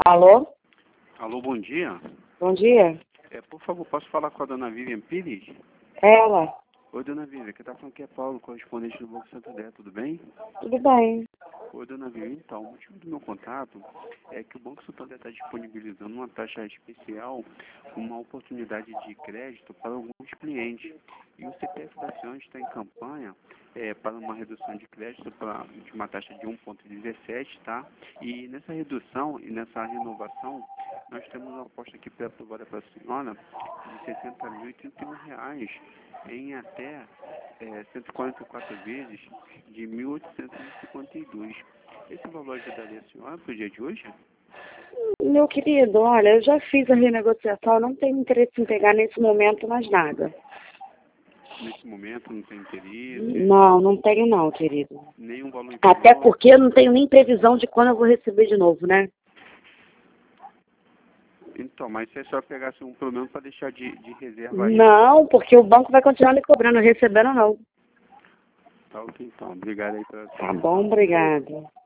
Alô? Alô, bom dia. Bom dia. Por favor, posso falar com a dona Vivian Pires? Ela. Oi, dona Vivian, aqui tá falando que é Paulo, correspondente do Banco Santander, tudo bem? Tudo bem. Oi, dona Vivian, então, o motivo do meu contato é que o Banco Santander está disponibilizando uma taxa especial, uma oportunidade de crédito para alguns clientes. E o CPF da senhora está em campanha para uma redução de crédito de uma taxa de 1,17, tá? E nessa redução e nessa renovação, nós temos uma aposta aqui pré-aprovada para a senhora de R$ 60.031 em até 144 vezes de 1.852. Esse valor ajudaria a senhora para o dia de hoje? Meu querido, olha, eu já fiz a renegociação, não tenho interesse em pegar nesse momento mais nada. Nesse momento não tem interesse? Não tenho não, querido. Nenhum valor Até inferior? porque eu não tenho nem previsão de quando eu vou receber de novo, né? Então, mas se a senhora pegasse um problema para deixar de reserva aí? Não, porque o banco vai continuar me cobrando, recebendo não. Tá ok, então. Obrigado aí pela Tá bom, obrigada.